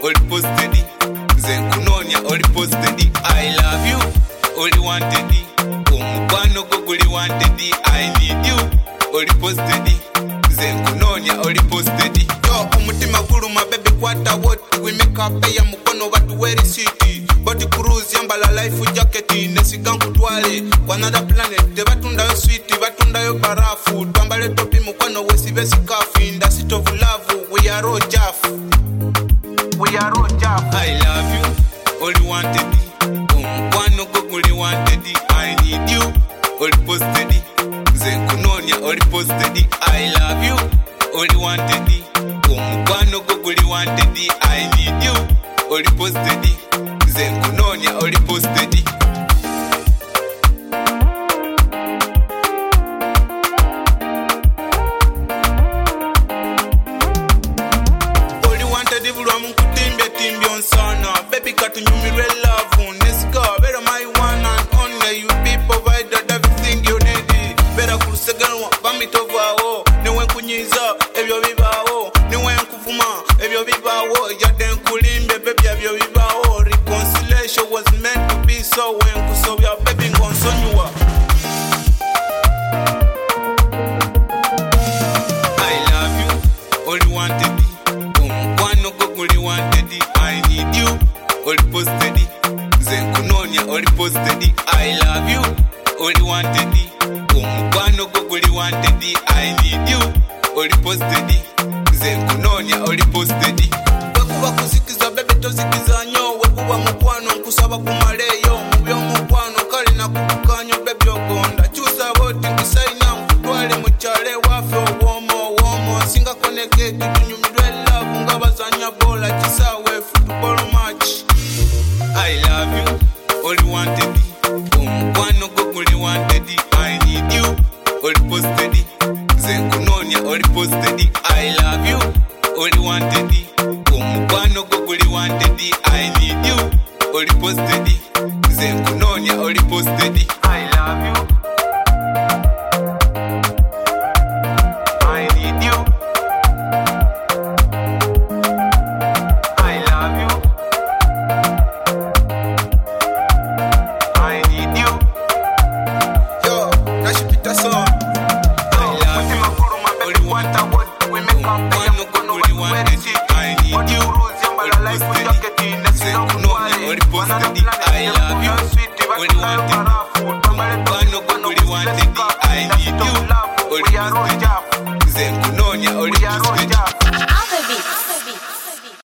oli posted. Zenkunonya oli posted. I love you, oli wanted. Omukwano go guli wanted. I need you, oli posted. Zenkunonya oli posted. Yo umutima guluma baby kwata what we make up ya mukono batu weri city. Body cruise yambala life jacket nesiga nkutwale kwa another planet. Te batunda yo sweet batunda yo barafu. Twambale topi mukono wesibe sikafu. Industry of love we are all jaff. We are all jaff. I love you, only wanted. Omukwano go guli wanted. I need you, only posted. Zenkunonya only posted. I love you, only wanted. Omukwano go guli wanted. I need you, only posted. Zenkunonya only posted. Baby got to me real love. Let's go. Better my one and only. You be provided everything you need. Better cool second one. Bamit over. Oh, no one kunyiza. If you viva. Oh, no one kufuma. If you viva. Oh, ya den kulimbe. Baby, if you viva. Oh, reconciliation was meant to be so. When kusobya baby ngonsonywa. I love you. Only wanted. Omukwano go guli wanted. I need you. Only posted. Zenkunonya only posted. I love you, only wanted. Omukwano go guli wanted. I need you, only posted. Zenkunonya only posted. Wekuba kuzikiza baby tozikiza nyo. Wekuba mukwano nkusaba kumaleyo. Mubyo mukwano kali na kukukanyo baby ogonda. Chusa boti nkusaina nkutwale muchale wafe womo. Singa koneke kitunyumidwe love. Ngabazanya bola chisawe football match. I love you, only wanted. Omukwano go guli wanted. I need you, only posted. Zenkunonya only posted. I love you, only wanted. Omukwano go guli wanted. I need you, only posted. Zenkunonya only posted. I love you. I need you. I love you. Zenkunonya only posted.